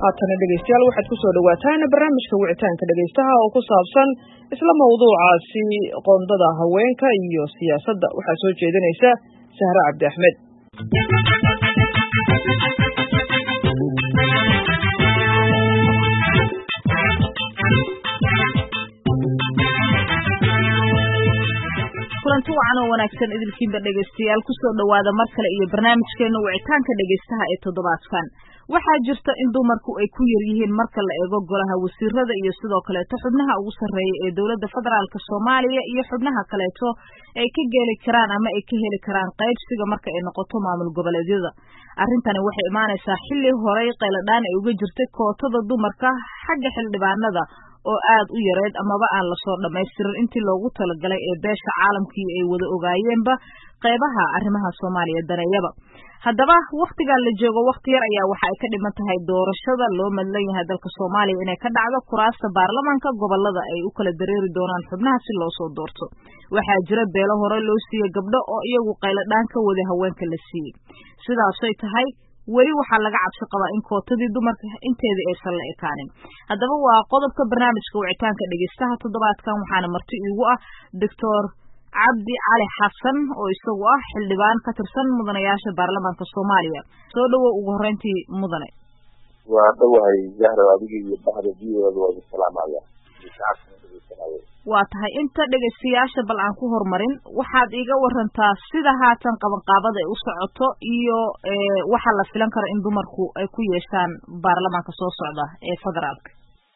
haatan dhageystayaal waxaad ku soo dhawaataan barnaamijka wicitaanka dhageystaha oo ku saabsan isla mawduucaasi qoondada haweenka iyo siyaasadda waxaa soo jeedinaysa Sahra Cabdi Axmed. kulanti wacan oo wanaagsan idilkiinba dhageystayaal ku soo dhawaada mar kale iyo barnaamijkeena wicitaanka dhageystaha ee toddobaadkan. waxaa jirta in dumarku ay ku yar yihiin marka la eego golaha wasiirada iyo sidoo kaleeto xubnaha ugu sarreeya ee dowladda federaalka Soomaaliya iyo xubnaha kaleeto ay ka geli karaan ama ay ka heli karaan qaybsiga marka ay noqoto maamul goboleedyada. arrintani waxay imaanaysaa xilli horey qayladhaan ay uga jirtay kootada dumarka xagga xildhibaanada oo aad u yareed amaba aan la soo dhammaystirin intii loogu talagalay ee beesha caalamkii ay wada ogaayeenba qaybaha arrimaha Soomaaliya dareeyaba. haddaba waqtigan la joogo waqti yar ayaa waxa ay ka dhiman tahay doorashada loo madlan yahay dalka Soomaaliya inay ka dhacdo kuraasta baarlamaanka gobolada ay u kala dareeri doonaan xubnaha si loo soo doorto. waxaa jira beelo hore loo siiyay gabdho oo iyagu qayladhaan ka wada haweenka la siiyay. sidaasay tahay weli waxaa laga cabsi qabaa in kootadii dumarka inteeda aysan la ekaanin. haddaba waa qodobka barnaamijka wicitaanka dhageystaha toddobaadkan waxaana marti iigu ah Dr. Cabdi Cali Xasan oo isagu ah xildhibaan ka tirsan mudanayaasha baarlamaanka Soomaaliya. soo dhawow ugu horreyntii mudane. waa dhawahay Zahra adiga iyo bahda diiwada waa salaamaya. waa tahay inta dhageystayaasha bal aan ku hormarin waxaad iiga warantaa sida haatan qabanqaabada ay u socoto iyo waxa la filan karo in dumarku ay ku yeeshaan baarlamaanka soo socda ee federaalka.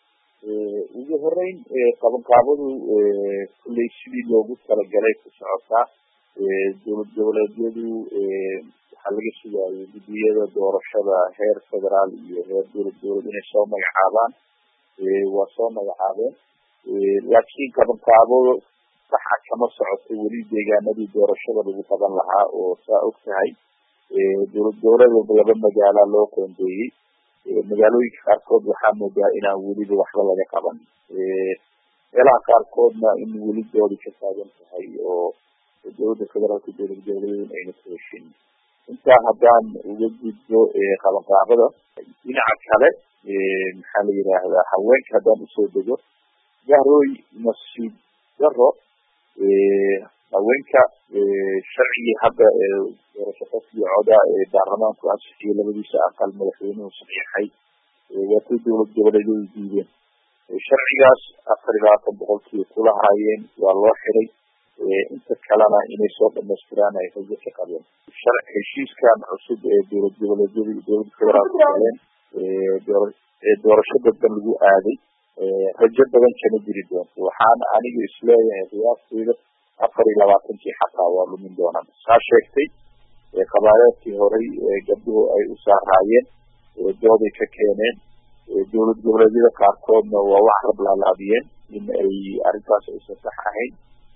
ugu horeyn qabanqaabadu kulley sidii loogu talagalay ku socotaa. dowlad goboleedyadu waxaa laga sugaayay guddiyada doorashada heer federaal iyo heer dowlad inay soo magacaabaan. waa soo magacaabeen laakiin qabanqaabado saxa kama socoto weli deegaanadii doorashada lagu qaban lahaa oo saa og tahay dowlad goboleed laba magaala loo qoondeeyey. magaalooyinka qaarkood waxaa moodaa inaan weliba waxba laga qaban. meelaha qaarkoodna in weli doodi ka taagan tahay oo dowladda federaalka dowlad goboleedyada ayna ku heshin. intaa haddaan uga gudbo qabanqaabada dhinaca kale maxaa la yidhaahdaa haweenka haddaan usoo dego gahrooy nasiib daro haweenka sharcigii hadda doorasho qofkii coda ee baarlamaanku ansixiyey labadiisa aqal madaxweynuhu saxiixay waa kuwa dowlad goboleedyadu diideen. sharcigaas 24% kula haayeen waa loo xiray. inta kalena inay soo dhamaystiraan ay rajo ka qabeen. heshiiskan cusub ee dowlad goboleedyada iyo dowladda federaalka galeen doorasho dadban lagu aaday rajo badan kama jiri doonto. waxaana aniga isleeyahay qiyaasteyda 24 xataa waa lumin doonaan. saa sheegtay qabaaleedkii horey gabdhuhu ay u saaraayeen dooday ka keeneen. dowlad goboleedyada qaarkoodna waa wax rablaalaabiyeen in ay arrintaas aysan sax ahayn.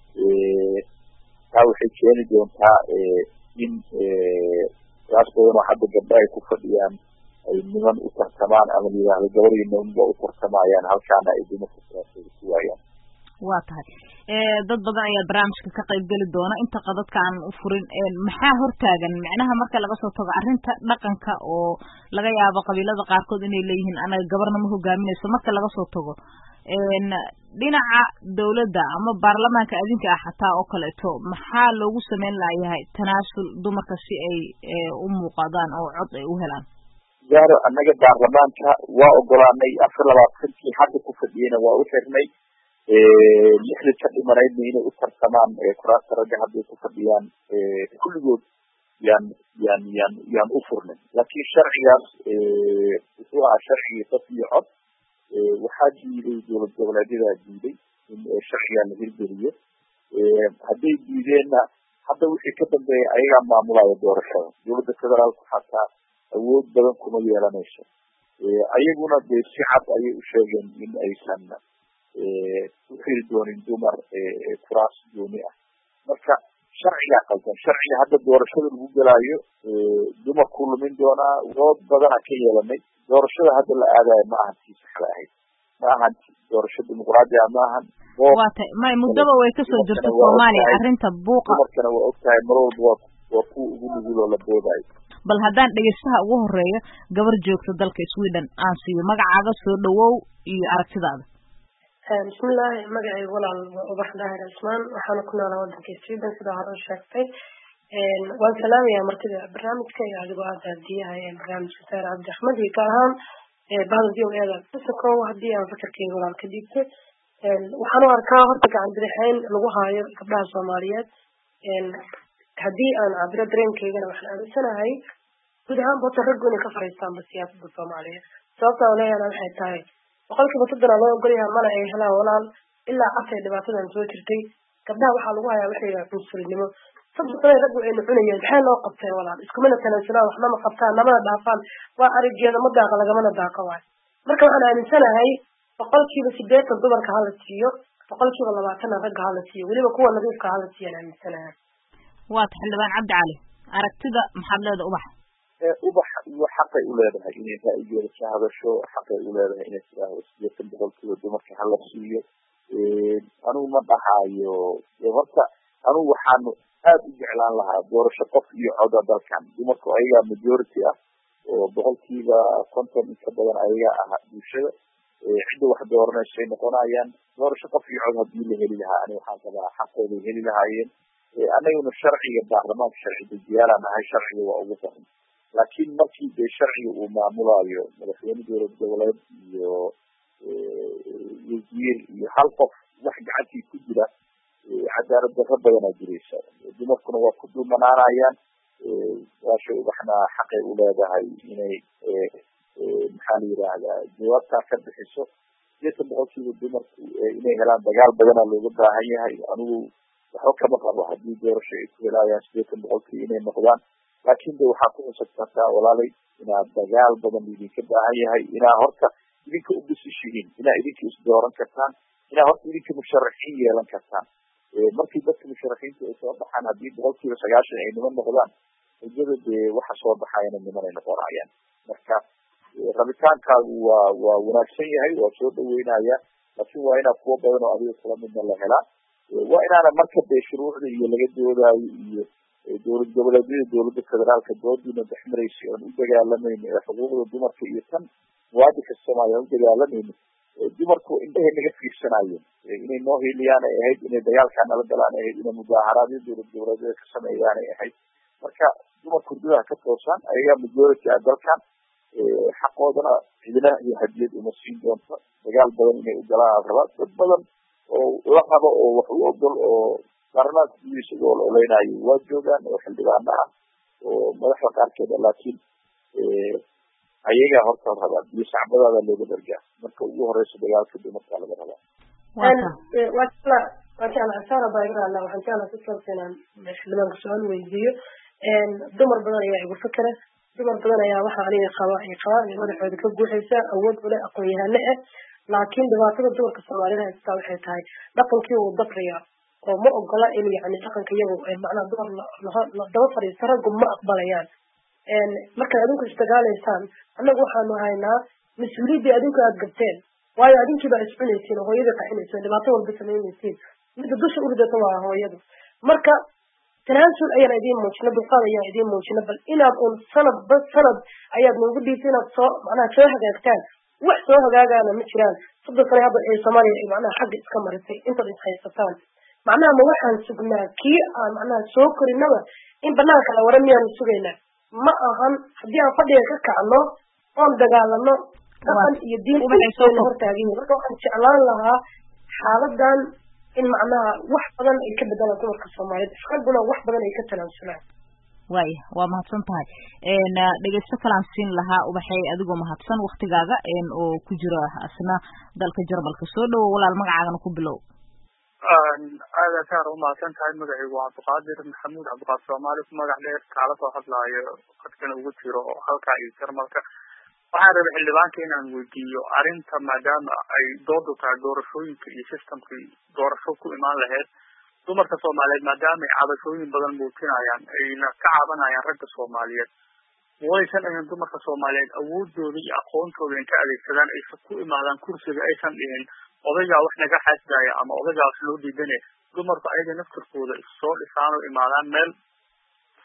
taa waxay keeni doontaa in qiyaas badan oo hadda gabdho ay ku fadhiyaan ay niman u tartamaan ama la yidhaahdo gabadhii nimanba u tartamayaan halkaana ay dumarka siyaasada ku waayaan. waa tahay dad badan ayaa barnaamijka ka qayb geli doona inta qadadka aan u furin. maxaa hortaagan macnaha marka laga soo tago arrinta dhaqanka oo laga yaabo qabiilada qaarkood inay leeyihiin anaga gabarna ma hogaaminayso marka laga soo tago dhinaca dowladda ama baarlamaanka adinka ah xataa oo kaleeto maxaa loogu sameyn layahay tanaasul dumarka si ay u muuqadaan oo cod ay u helaan. gaaro annaga baarlamaanka waa ogolaanay 24 hadda ku fadhiyena waa u xirnay. 6 ka dhimanaydna inay u tartamaan kuraasta ragga hadday ku fadhiyaan kulligood yaan u furnay. laakiin sharcigaas wuxuu ahaa sharcigii qof iyo cod. waxaa diiday dowlad goboleedyadaa diiday in sharcigaa la hirgeliyo. hadday diideenna hadda wixii ka dambeeya ayagaa maamulaya doorashada. dowladda federaalku xataa awood badan kuma yeelanayso. ayaguna dee si cad ayay u sheegeen in aysan u xiri doonin dumar kuraas gooni ah. marka sharcigaa qaldan. sharciga hadda doorashada lagu gelaayo dumarku lumin doonaa. dood badana ka yeelanay. doorashada hadda la aadayo ma ahan tii saxda ahayd. ma ahan doorasho dimuqraadi ah ma ahan. waa tahay may muddaba way kasoo jirta Soomaaliya arrinta buuqa. dumarkana waa ogtahay mar walba waa kuwa ugu nugul oo la boodayo. bal haddaan dhegeystaha ugu horeeyo gabar joogta dalka Sweden aan siiyo magacaaga soo dhawow iyo aragtidaada. bismillaah magacayga walaal ubax daahir ismaan waxaan ku noolaa wadanka Sweden sida hore sheegtay waan salaamayaa martida barnaamijka iyo adigoo aad diyahay barnaamijka Saar Cabdi Axmed iyo kaahan baadhiyo eeda kusoo hadii aan fakarkayga walaal ka dhigto waxaan arkaa horta gacan bidixayn lagu haayo gabdhaha Soomaaliyeed hadii aan cabiro dareenkaygana waxaan aaminsanahay guud ahaan boqorka raggu inay ka fariistaan siyaasadda Soomaaliyeed sababtoo ah leeyahay waxay tahay boqolkiiba 30 loo ogolyahay mana ay helaan walaal ilaa afay dhibaatadan soo jirtay gabdhaha waxaa lagu hayaa waxay cunsurinimo sababtoo ah raggu ay cunayeen maxay loo qabtay walaal isku mid tanaasulaa waxna ma qabtaan nabada dhaafaan waa arigeeda ma daaqa lagamana daaqa waay marka waxaan aaminsanahay boqolkiiba 80 dumarka hala siiyo boqolkiiba 20 ragga hala siiyo waliba kuwa nadiifka hala siiyo aaminsanahay waa xildhibaan Cabdi Cali aragtida maxaad leedahay ubax xaqay u leedahay inay ra'yigeeda ka hadasho xaqay u leedahay inay tiraahdo 80% dumarka hala siiyo anigu ma dhahayo horta anigu waxaan aad u jeclaan lahaa doorasho qof iyo cod dalkan dumarku ayaga majority ah oo boqolkiiba 50 inta badan ayaga ah bulshada cidda wax dooranaysa noqonayaan doorasho qof iyo cod hadii la heli lahaa aniga waxaan qabaa xaqooda heli lahaayeen anaguna sharciga baarlamaanka sharciga diyaarana hay sharciga waa ugu badan laakiin markii de sharciga uu maamulayo madaxweyne dowlad goboleed iyo wasiir iyo hal qof wax gacantii ku jira cadaalad darro badanaa jiraysa dumarkuna waa ku dulmanaanayaan waashay ubaxna xaqay u leedahay inay maxaa la yidhaahdaa jawaabtaa ka bixiso 80% dumarku inay helaan dagaal badanaa looga baahan yahay anigu waxba kama qabo hadii doorasho ay ku helayaan 80% inay noqdaan laakiin de waxaa ku cusubtaa walaalay inaad dagaal badan idinka baahan yahay inaa horta idinka u bisishihiin inaa idinka isdooran kartaan inaa horta idinka musharaxiin yeelan kartaan markii dadka musharaxiinta ay soo baxaan hadii 90% ay niman noqdaan hujada dee waxa soo baxayana niman ay noqonayaan marka rabitaankaagu waa wanaagsan yahay waa soo dhaweynaya laakiin waa inaa kuwa badan oo adiga kula midna la helaa waa inaana marka dee shuruucda iyo laga doodaayo iyo dowlad goboleedyada dowladda federaalka doodiina dhexmaraysa oon u dagaalamayno xuquuqda dumarka iyo tan muwaadinka Soomaaliya u dagaalamayno dumarku indhahay naga fiirsanayeen inay noo hiiliyaan ay ahayd inay dagaalkaa nala galaan ay ahayd inay mudaaharaadyo dowlad goboleedyada ka sameeyaan ay ahayd marka dumarku gudaha ka toosaan ayagaa majority ah dalkan xaqoodana cidina iyo hadiyad uma siin doonto dagaal badan inay u galaan rabaa dad badan oo la qabo oo wax u ogol oo qarnaadka isagoo oleynayo waa joogaan oo xildhibaano ah oo madaxda qaarkeeda laakiin ayaga horta rabaa iyo shacbadaada looga dargaa marka ugu horeysa dagaalka dumarka laga rabaa waxaan asara baayirana waxaan jeclahay si sababtan xildhibaanka su'aal weydiiyo dumar badan ayaa igu fikra dumar badan ayaa waxa aniga qaba madaxooda ka guuxaysa awood u leh aqoon yahane ah laakiin dhibaatada dumarka Soomaalida haysta waxay tahay dhaqankii uu dabriya oo ma ogola in yani dhaqanka iyagu ay macnaha dumar la daba fariisto raggu ma aqbalayaan marka adinku istagaalaysaan annagu waxaanu haynaa mas-uuliyadda adinku aad gabteen waayo adinkiiba iscunaysiin oo hooyada qaxinaysa dhibaato walba samaynaysiin midda dusha u ridata waa hooyadu marka tanaasul ayaan idiin muujina dulqaad ayaan idiin muujina bal inaad un sanad ayaad noogu dhiibtay inaad soo macnaha soo hagaagtaan wax soo hagaagaana ma jiraan 3 sano hadda ee Soomaaliya macnaha xagga iska marisay intaad is haysataan macnaha ma waxaan sugnaa kii aan macnaha soo korinaba in banaanka la waran miyaan sugaynaa ma ahan hadii aan fadhiga ka kacno oon dagaalano dhaqan iyo diin u hortaagin marka waxaan jeclaan lahaa xaaladan in macnaha wax badan ay ka bedelaan dumarka Soomaaliyeed shaqaduna wax badan ay ka tanaazulaan waaya waa mahadsan tahay dhegeysto kalaan siin lahaa ubaxay adigoo mahadsan waqtigaaga oo ku jira asna dalka Jarmalka soo dhawo walaal magacaagana ku bilow aad aad u mahadsan tahay magacaygu waa Cabdiqaadir Maxamuud Cabdiqaadir Soomaali ku magac dheer kala soo hadlaayo qadkan ugu jiro halka ay Jarmalka waxaan rabay xildhibaanka inaan weydiiyo arinta maadaama ay doodo tahay doorashooyinka iyo systemka doorasho ku imaan lahayd dumarka Soomaaliyeed maadaama ay cabashooyin badan muujinayaan ayna ka cabanayaan ragga Soomaaliyeed waysan in dumarka Soomaaliyeed awoodooda iyo aqoontooda in ka adeegsadaan ay ku imaadaan kursiga aysan dhihin odayga wax naga xasdaya ama odayga wax loo diidanay dumarku ayaga naftirkooda soo dhisaan oo imaadaan meel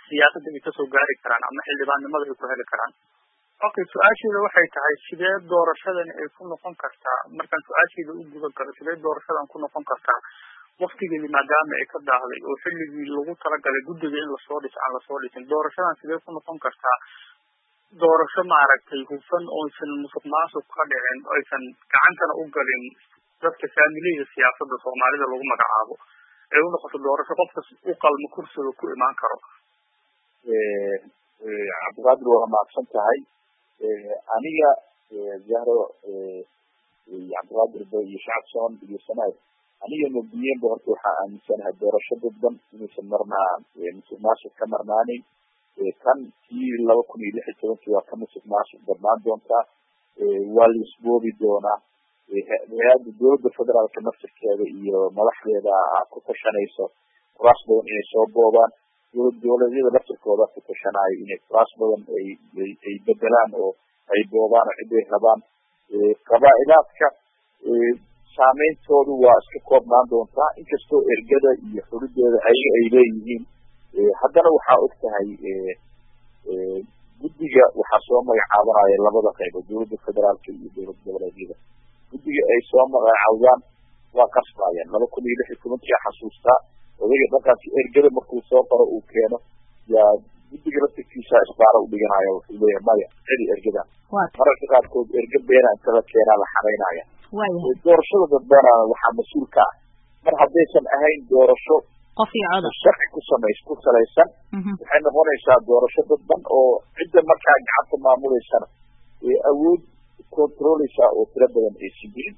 siyaasadda ay kasoo gaari karaan ama xildhibaannimada ay ku heli karaan. Okay, su-aasheeda waxay tahay sidee doorashadan ay ku noqon kartaa, markaan su-aasheeda u guda galo, sidee doorashadan ku noqon kartaa waktigeedii maadaama ay ka daahday oo xilligii lagu talagalay guddiga in lasoo dhiso aan lasoo dhisin, doorashadan sidee ku noqon kartaa doorasho maaragtay hufan oysan musuq maasuq ka dhicin, oysan gacantana u galin dadka faamiliyada siyaasadda soomaalida lagu magacaabo, ay u noqoto doorasho qofkas u qalmo kursiga ku imaan karo. cabdiqaadir waa mahadsan tahay. aniga zahro cabdiqaadir iyo shacabson iyo sanaad aniga mabdiyenba horta waxaa aaminsanahay doorasho dadban inaysan marnaa musuq maasuq ka marnaanin. kan kii 2016 waa ka musuq maasuq badnaan doontaa, waa la isboobi doonaa. hay-adda dowladda federaalka naftirkeeda iyo madaxdeeda ku tashanayso kuraas badan inay soo boobaan, dowladyada laftirkooda ku tashanayo inay kuraas badan ay bedelaan oo ay boobaan oo ciday rabaan. qabaa'ilaadka saameyntoodu waa iska koobnaan doontaa, inkastoo ergada iyo xulideeda ayaga ay leeyihiin. haddana waxaa og tahay guddiga waxaa soo magacaabanaya labada qaybood, dowladda federaalka iyo dowlad goboleedyada. guddiga ay soo magacaawdaan waa qasbayaan. 2016 xasuustaa odayga dhaqanka ergada markuu soo qoro uu keeno yaa guddiga laftirkiisa isbaara u dhiganaya, wuxuu leeyahay maya celi ergadan. mararka qaarkood erga beena inta la keenaa la xaraynaya. doorashada dadbana waxaa mas-uul ka ah mar haddaysan ahayn doorasho qof iyo codad sharci ku salaysan, waxay noqonaysaa doorasho dadban oo cidda markaa gacanta maamuleysana awood controleysa oo tiro badan aysan jirin.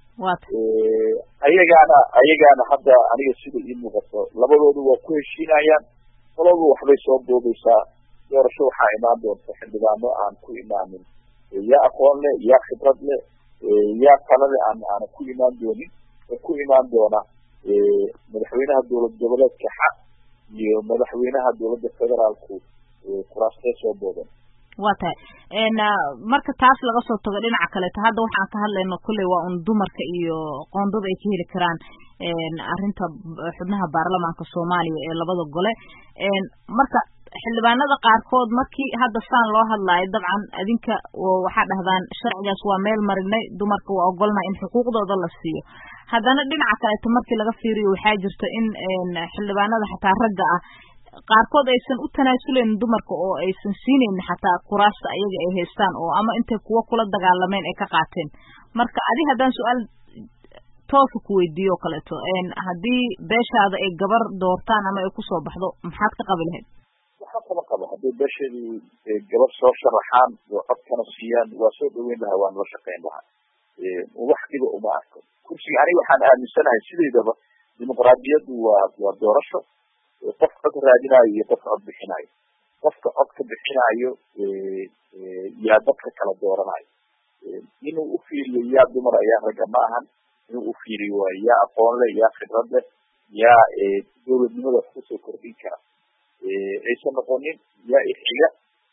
ayagaana hadda aniga sida ii muuqato labadoodu waa ku heshiinayaan, qolaba waxbay soo boobeysaa. doorasho waxaa imaan doonta xildhibaano aan ku imaanin yaa aqoon leh, yaa khibrad leh, yaa talale aana ku imaan doonin, oo ku imaan doona madaxweynaha dowlad goboleedka xaq iyo madaxweynaha dowladda federaalku kuraastee soo boodan. waa tahay marka taas laga soo tago dhinaca kaleeto hadda waxaan ka hadlayno kulley waa un dumarka iyo qoondada ay ka heli karaan arrinta xubnaha baarlamaanka soomaaliya ee labada gole. marka xildhibaanada qaarkood markii hadda saan loo hadlaayo dabcan adinka waxaa dhahdaan sharcigaas waa meel marinay, dumarka waa ogolnaa in xuquuqdooda la siiyo. haddana dhinaca kaleeto markii laga fiiriyo waxaa jirta in xildhibaanada xataa ragga ah qaarkood aysan u tanaasuleyn dumarka oo aysan siinaynin xataa kuraasta ayaga ay haystaan, oo ama intay kuwa kula dagaalameen ay ka qaateen. marka adi haddaan su-aal toosa ku weydiiyo o kaleeto, haddii beeshaada ay gabar doortaan ama ay kusoo baxdo maxaad ka qabi lahayd? waxaa kama qabo haddii beesheedu gabar soo sharaxaan oo codkana siiyaan waa soo dhaweyn lahaa, waan la shaqeyn lahaa. wax dhiba uma arko kursiga. aniga waxaan aaminsanahay sideedaba dimuqraadiyaddu waa doorasho, qof cod raadinayo iyo qof cod bixinayo. qofka codka bixinayo yaa dadka kala dooranayo. inuu u fiiriyo yaa dumar ayaa ragga ma ahan, inuu u fiiriyo waa yaa aqoon leh, yaa khibrad leh, yaa dowladnimada wax kusoo kordhin kara. aysan noqonin yaa ixiga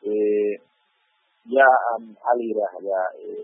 yaa aan maxaa la yidhaahdaa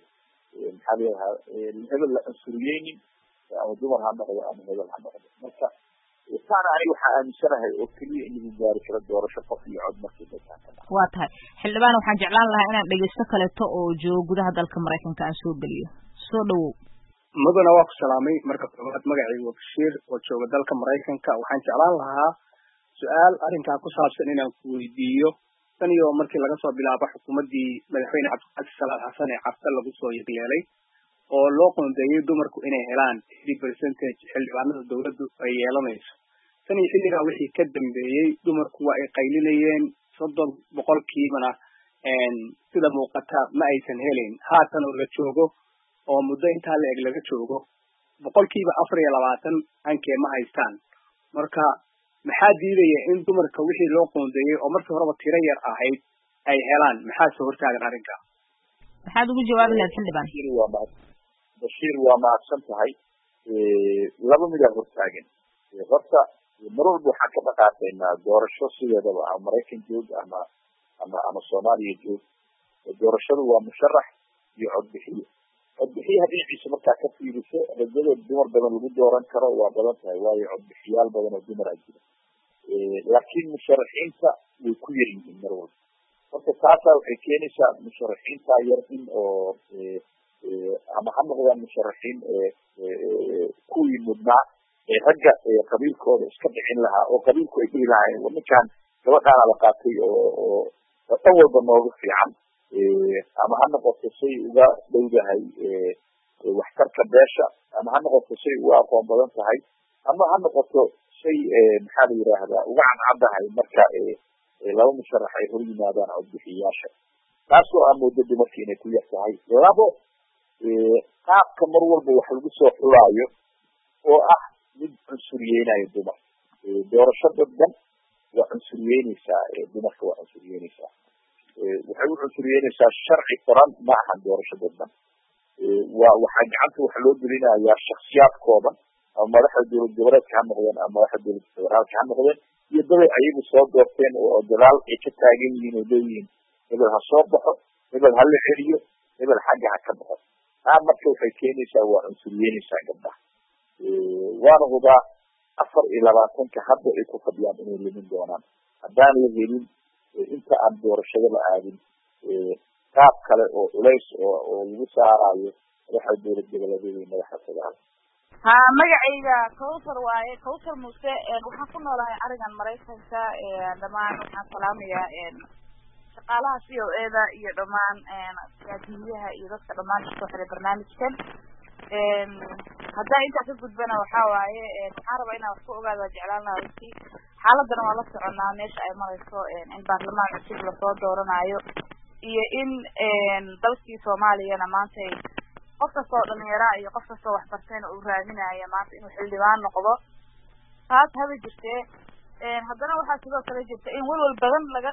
hebel la cunsuriyeynin, ama dumar ha noqdo ama hebel ha noqdo. marka taana aniga waxaa aaminsanahay oo keliya in lagu gaari karo doorasho qof iyo cod markii dadkaan ka dhaco. waa tahay xildhibaan, waxaan jeclaan lahaa inaan dhegeysto kaleeto oo joogo gudaha dalka maraykanka aan soo geliyo. soo dhawow. mudana waa ku salaamay. marka koowaad magacaygu waa Bashiir oo jooga dalka maraykanka. waxaan jeclaan lahaa su-aal arrinkaa ku saabsan inaan ku weydiiyo. tan iyo markii laga soo bilaabo xukuumaddii madaxweyne cabdiqaadir salaad xasan ee cabse lagu soo yeelay oo loo qoondeeyey dumarku inay helaan 80% xildhibaanada dowladdu ay yeelanayso. tan iyo xilligaa wixii ka dambeeyey dumarku waa ay qaylinayeen 30% sida muuqata ma aysan helayn. haatan oo la joogo oo muddo intaa la eg laga joogo 24% hankee ma haystaan. marka maxaa diidaya in dumarka wixii loo qoondeeyey oo markii horeba tiro yar ahayd ay helaan? maxaa soo hortaagan arrinka? maxaad ugu jawaabi lahayd xildhibaan? Bashiir waa mahadsan tahay. laba mid aa hortaagan. horta mar walba waxaan ka dhaqaaqaynaa doorasho sideedaba ama maraykan joog ama soomaaliya joog. doorashadu waa musharax iyo codbixiye. codbixiyaha dhinaciisa markaa ka fiiriso rajada dumar badan lagu dooran karo waa badan tahay, waayo codbixiyaal badan oo dumar a jira. laakiin musharaxiinta way ku yar yihiin mar walba marka taasaa waxay keenaysaa musharaxiinta yar in oo ama ha noqdaan musharaxiin kuwii mudnaa ragga qabiilkooda iska dhicin lahaa oo qabiilku ay dhihi lahaayeen ninkaan gabadhaana la qaatay oo dhan walba nooga fiican ama ha noqoto say uga dhowdahay waxtarka beesha ama ha noqoto say uga aqoon badan tahay ama ha noqoto say maxaa la yidhaahdaa uga cadcadahay marka laba musharax ay hor yimaadaan codbixiyayaasha taasoo aa moodo dumarka inay ku yar tahay labo qaabka mar walba wax lagu soo xulaayo oo ah mid cunsuriyeynayo dumar doorasho dadban waa cunsuryeyneysaa dumarka waa cunsuryeyneysaa waxay u cunsuryeyneysaa sharci qoran ma ahan doorasho dadban waxaa gacanta waxa loo gelinayaa shaksiyaadkooda ama madaxda dowlad goboleedka ha noqdeen ama madaxda dowlad federaalka ha noqdeen iyo dabay ayagu soo doorteen oo dadaal ay ka taagan yihiin oo leeyihiin hebel ha soo baxo hebel ha la celiyo hebel xagga ha ka baxo taa marka waxay keenaysaa waa cunsuryeyneysaa gabdhaha waana hubaa 24 hadda ay ku fadhiyaan inay limin doonaan haddaan la helin inta aan doorashada la aadin qaab kale oo culays oo lagu saarayo madaxda dowlad goboleedyada iyo madaxda federaalka ha magacayga Kawsar waaye Kawsar Muuse waxaan ku noolahay arigan Mareykanka dhamaan waxaan salaamayaa shaqaalaha COA-da iyo dhamaan gaadiyaha iyo dadka dhamaan soo xiray barnaamijkan hadda inta ka gudbana waxa waaye waxaan rabaa inaan wax ku ogaado jeclaan lahaa runtii xaaladana waa la soconaa meesha ay marayso in baarlamaanka cusub la soo dooranayo iyo in dalkii Soomaaliyana maanta qof kasta oo dhalinyaro iyo qof kasta oo wax bartayna uu raadinayo maanta inuu xildhibaan noqdo taas haba jirtee haddana waxaa sidoo kale jirta in walwal badan laga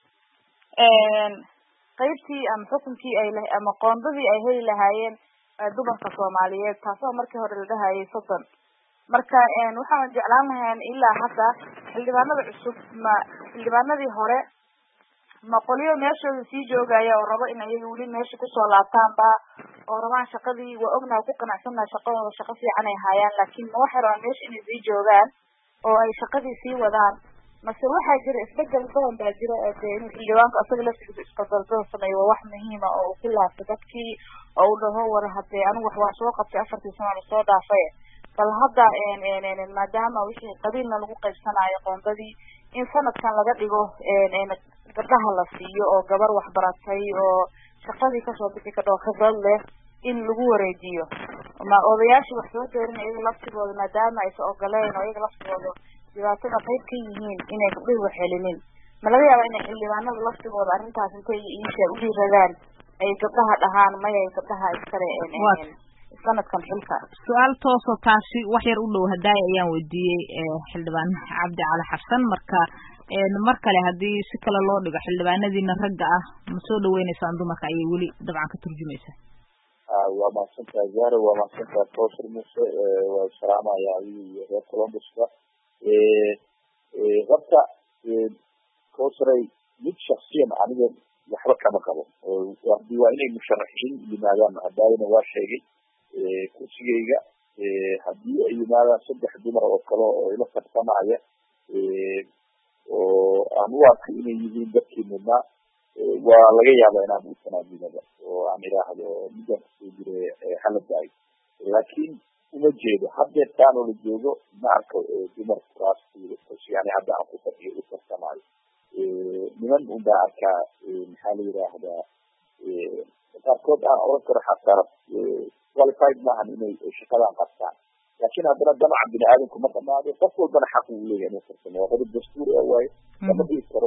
qaybtii ama xukunkii ay ama qoondadii ay heli lahaayeen dumarka Soomaaliyeed taasoo markii hore la dhahayay 30 marka waxaan jeclaan lahayn ilaa hadda xildhibaanada cusub ma xildhibaanadii hore ma qoliyo meeshooda sii joogaya oo rabo in ay wali meesha ku soo laabtaanba oo rabaan shaqadii waa ognahay ku qanacsanaa shaqadooda shaqo fiican ay hayaan laakiin ma waxa rabaan meesha inay sii joogaan oo ay shaqadii sii wadaan mase waxaa jira isbedel badan baa jira in xildhibaanka asaga laftiisa isbedel sameeyo waa wax muhiim ah oo ku laabto dadkii oo uu dhaho war hadee anigu wax waa soo qabtay 4 sano la soo dhaafay bal hadda maadaama wixii qabiilna lagu qaybsanayo qoondadii in sanadkan laga dhigo gabdhaha la siiyo oo gabar wax baratay oo shaqadii ka soo bixi ka khibrad leh in lagu wareejiyo ma odayaashii wax soo doorinayay laftigooda maadaama ay soo ogoleen oo iyaga laftigooda dhibaatada qayb ka yihiin inay gabdhuhu wax helinin ma laga yaabaa inay xildhibaanada laftigooda arrintaas intay iisha u dhiiradaan ay gabdhaha dhahaan maya gabdhaha iskale sanadkan xilka su'aal tooso taasi wax yar u dhow haday ayaan weydiiyay xildhibaan Cabdi Cali Xasan mar kale hadii si kale loo dhigo xildhibaanadiina ragga ah ma soo dhaweynaysan dumarka ay wali dabcan ka turjumaysaa waa maasanta Zara waa maasanta Kawsar Muuse waa salaamaya iyo reer Columbus-ka horta Kawsaray mid shakhsiyan aniga waxba kama qabo waa inay musharaxiin yimaadaan hadayna waa sheegay kursigayga hadii ay yimaadaan 3 dumar oo kale oo ila tartamaya oo aan u arkay inay yihiin dadkii mudnaa waa laga yaabaa inaan u sanaadinaba oo aan idhaahdo midaan kusoo jiray xaladaay laakiin uma jeedo haddeertaan oo la joogo ma arko dumar kuraas yani hadda aan ku fadhiyo u tartamayo niman unbaa arkaa maxaa la yidhaahdaa qaarkood aan oran karo xataa qualified maahan inay shaqadan qabtaan laakiin haddana damaca bini aadamku ma dhamaado qof walbana xaq uu leeyahay inuu tartamo waa qodob dastuur waaye lama dhihi karo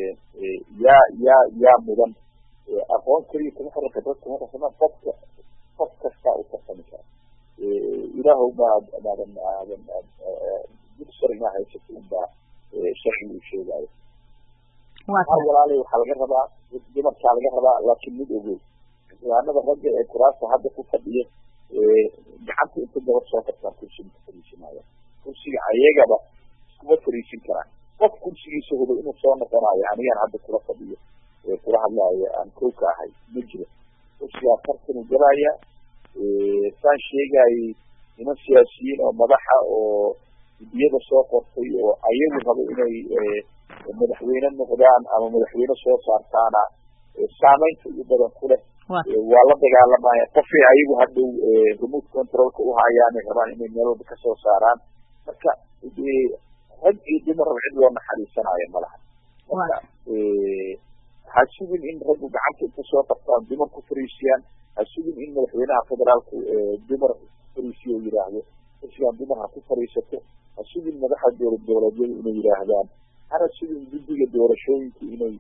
yaa mudan aqoon keliya kuma xiran khibrad kuma xiran qof kasta uu tartami kara ilaahow maadan sharciga haysato unbaa sharciga uu sheegayo walaalay waxaa laga rabaa dumarkaa laga rabaa laakiin mid ogow xildhibaanada ragga ee kuraasta hadda ku fadhiya gacanta inta gabad soo kartaan kursiga ka fariisinaya kursiga ayagaba iskuma fariisin karaan qof kursigiisa hubo inuu soo noqonayo anigaan hadda kula fadhiyo kula hadlaayo aan kow ka ahay ma jiro kursigaa tartanu galaya saan sheegayay niman siyaasiyiin oo madaxa oo gudiyada soo qortay oo ayagu rabo inay madaxweyne noqdaan ama madaxweyne soo saartaana saameynta ugu badan ku leh waa la dagaalamaya qofay ayagu hadhow remote controlka u hayaanay rabaan inay meel walba kasoo saaraan marka rag iyo dumaraba cid loo naxariisanayo malaha marka ha sugin in raggu gacanta inta soo qabtaan dumar ku fariisiyaan ha sugin in madaxweynaha federaalku dumar fariisiyo yidhaahdo kursigaan dumar ha ku fariisato ha sugin madaxa dowlad goboleedyadu inay yidhaahdaan hana sugin guddiga doorashooyinku inay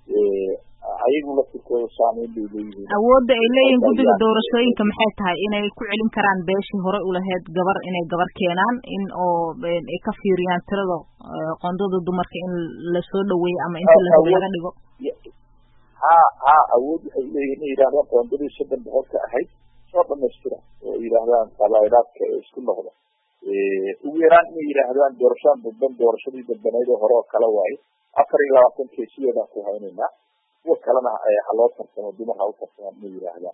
ayagu laftirkooda saameyn bay leeyihiin awoodda ay leeyihiin guddiga doorashooyinka maxay tahay inay ku celin karaan beeshii hore ulahayd gabar inay gabar keenaan in oo ay ka fiiriyaan tirada qoondada dumarka in lasoo dhaweeyo ama inta laga dhigo ha awood waxay leeyihiin inay yidhahdaan qoondadii 300 ka ahayd soo dhamaystira oo yidhaahdaan qabaa'ilaadka isku noqda ugu yaraan inay yidhaahdaan doorashaan dadban doorashadii dadbaneyd oo hore oo kale waaye 24 keesiyadan ku haynaynaa kuwa kalena ha loo tartamo dumar ha u tartamaan inay yidhaahdaan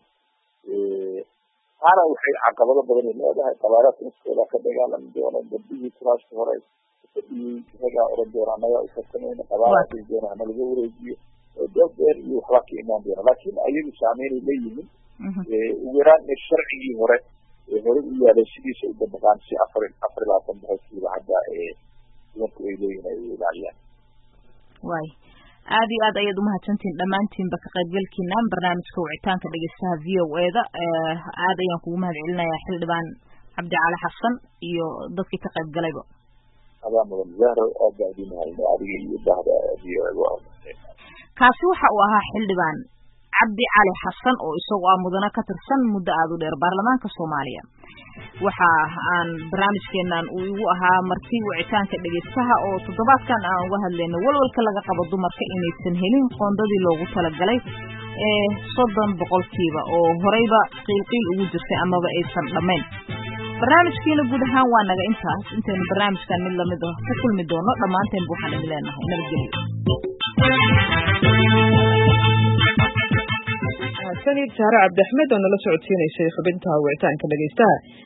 taana waxay caqabado badan ay leedahay qabaa'ilaadka naftooda ka dagaalami doonaan gabdhihii kuraasta hore fadhiyey ragaa oran doona annagaa u tartamayna qabaa'ilaadkay doona hana laga wareejiyo doob dheer iyo waxbaa ka imaan doona laakiin ayagu saameynay leeyihiin ugu yaraan inay sharcigii hore hore u yaalay sidiisa u dabaqaan si 24 boqolkiiba hadda dumarku ay leeyihiin ay ilaaliyaan waay aad iyo aad ayaad umahadsantihiin dhammaantiinba ka qaybgalkiina barnaamijka wicitaanka dhegeystaha VOA-da aad ayaan kugu mahad celinayaa xildhibaan cabdi cali xasan iyo dadkii ka qaybgalayba adaa mudan zahro aad baa idin mahadin adiga iyo bahda VOA kaasi waxa uu ahaa xildhibaan cabdi cali xasan oo isagu ah mudane ka tirsan muddo aad u dheer baarlamaanka Soomaaliya waxa aan barnaamijkeenan uu igu ahaa markii wicitaanka dhegeystaha oo toddobaadkan aan uga hadlayno walwalka laga qabo dumarka inaysan helin qoondadii loogu talagalay 30% oo horeyba qiil ugu jirtay amaba aysan dhammayn barnaamijkiina guud ahaan waa naga intaas intaynu barnaamijkan mid lamid ah ku kulmi doono dhammaanteen waxaan idin leenahay nabadgelyo sanid Sahra Cabdi Axmed oo nala socodsiinaysay xubinta wicitaanka dhegeystaha